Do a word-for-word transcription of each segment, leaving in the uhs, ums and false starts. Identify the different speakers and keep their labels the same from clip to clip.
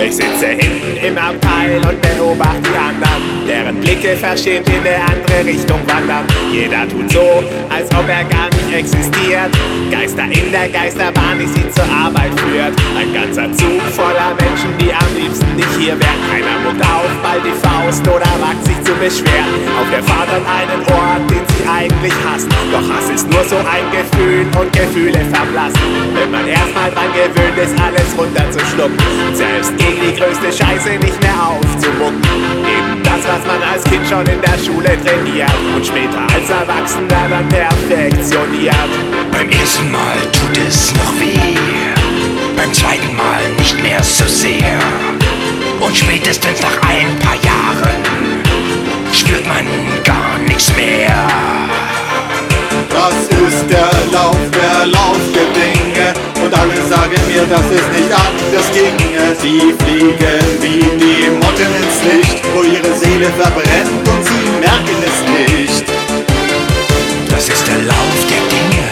Speaker 1: Ich sitze hinten im Abteil und beobachte die anderen, deren Blicke verschämt in eine andere Richtung wandern. Jeder tut so, als ob er gar nicht existiert. Geister in der Geisterbahn, die sie zur Arbeit führt. Ein ganzer Zug voller Menschen, die am liebsten nicht hier wären. Keiner muckt auf, bald die Faust oder wagt sich zu beschweren. Auf der Fahrt an einen Ort, den sie eigentlich hassen. Doch Hass ist nur so ein Gefühl und Gefühle verblassen. Wenn man erstmal dran gewöhnt ist, alles runterzuschlucken, selbst gegen die größte Scheiße nicht mehr aufzumucken. Eben das, was man als Kind schon in der Schule trainiert und später als Erwachsener dann perfektioniert.
Speaker 2: Beim ersten Mal tut es noch weh, beim zweiten Mal nicht mehr so sehr. Und spätestens nach ein paar Jahren spürt man gar nichts mehr.
Speaker 3: Das ist der Lauf, der Lauf der Dinge. Und alle sagen mir, dass es nicht anders ginge. Sie fliegen wie die Motten ins Licht, wo ihre Seele verbrennt und sie merken es nicht.
Speaker 2: Das ist der Lauf der Dinge.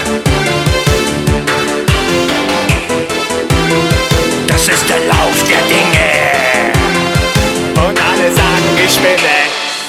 Speaker 2: Das ist der Lauf der Dinge.
Speaker 1: Und alle sagen, ich bin weg.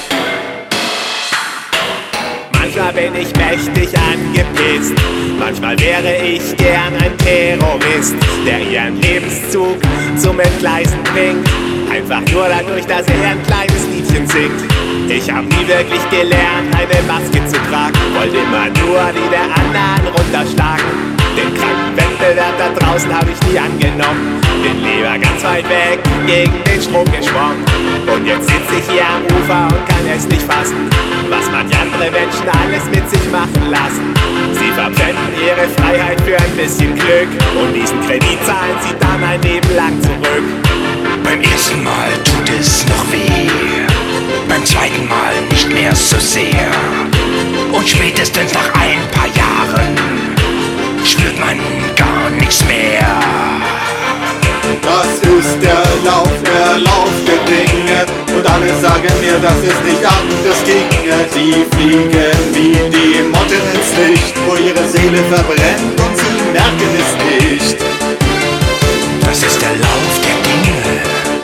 Speaker 1: Manchmal bin ich mächtig angepisst, manchmal wäre ich gern ein Terrorist, der ihren Lebenszug zum Entgleisen bringt, einfach nur dadurch, dass er ein kleines Liedchen singt. Ich hab nie wirklich gelernt, eine Maske zu tragen, wollte immer nur die der anderen runterschlagen. Den kranken Wettbewerb da draußen hab ich nie angenommen, bin lieber ganz weit weg gegen den Strom geschwommen. Und jetzt sitz ich hier am Ufer und kann es nicht fassen, was manche andere Menschen alles mit sich machen lassen. Sie verpfänden ihre Freiheit für ein bisschen Glück und diesen Kredit zahlen sie dann ein Leben lang zurück.
Speaker 2: Beim ersten Mal tut es noch weh, beim zweiten Mal nicht mehr so sehr. Und spätestens nach ein paar Jahren spürt man gar nichts mehr.
Speaker 3: Das ist der Lauf, der Lauf der Dinge. Und alle sagen mir, dass es nicht anders ginge. Sie fliegen wie die Motten ins Licht, wo ihre Seele verbrennt und sie merken es nicht.
Speaker 2: Das ist der Lauf der Dinge.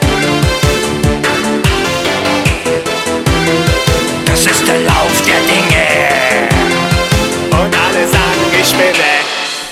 Speaker 2: Das ist der Lauf der Dinge.
Speaker 1: Und alle sagen, ich bin weg.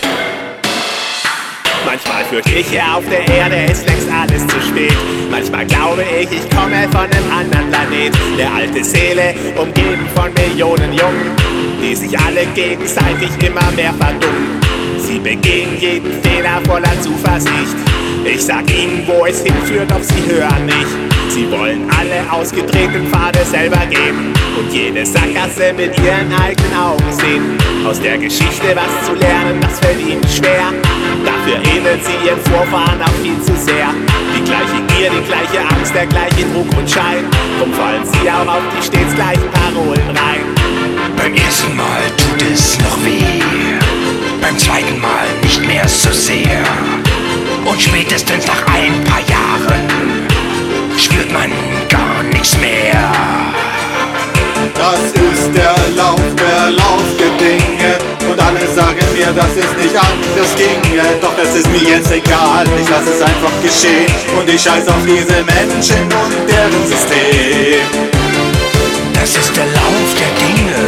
Speaker 1: Manchmal fürchte ich, hier auf der Erde ist längst alles zu spät. Manchmal glaube ich, ich komme von einem anderen Planet. Eine alte Seele, umgeben von Millionen Jungen, die sich alle gegenseitig immer mehr verdummen. Sie begehen jeden Fehler voller Zuversicht. Ich sag ihnen, wo es hinführt, doch sie hören nicht. Sie wollen alle ausgetretenen Pfade selber gehen und jede Sackgasse mit ihren eigenen Augen sehen. Aus der Geschichte was zu lernen, das fällt ihnen schwer. Dafür ähneln sie ihren Vorfahren auch viel zu sehr. Die gleiche Gier, die gleiche Angst, der gleiche Druck und Schein. Drum fallen sie auch auf die stets gleichen Parolen rein.
Speaker 2: Beim ersten Mal tut es noch weh, beim zweiten Mal nicht mehr so sehr. Und spätestens nach ein paar Jahren spürt man gar nichts mehr.
Speaker 3: Das ist der Lauf, der Lauf der Dinge. Und alle sagen mir, dass es nicht anders ginge. Doch es ist mir jetzt egal, ich lass es einfach geschehen. Und ich scheiß auf diese Menschen und deren System.
Speaker 2: Das ist der Lauf der Dinge.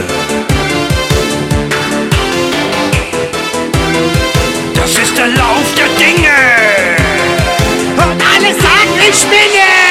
Speaker 2: Das ist der Lauf der Dinge.
Speaker 1: Und alle sagen, ich bin es.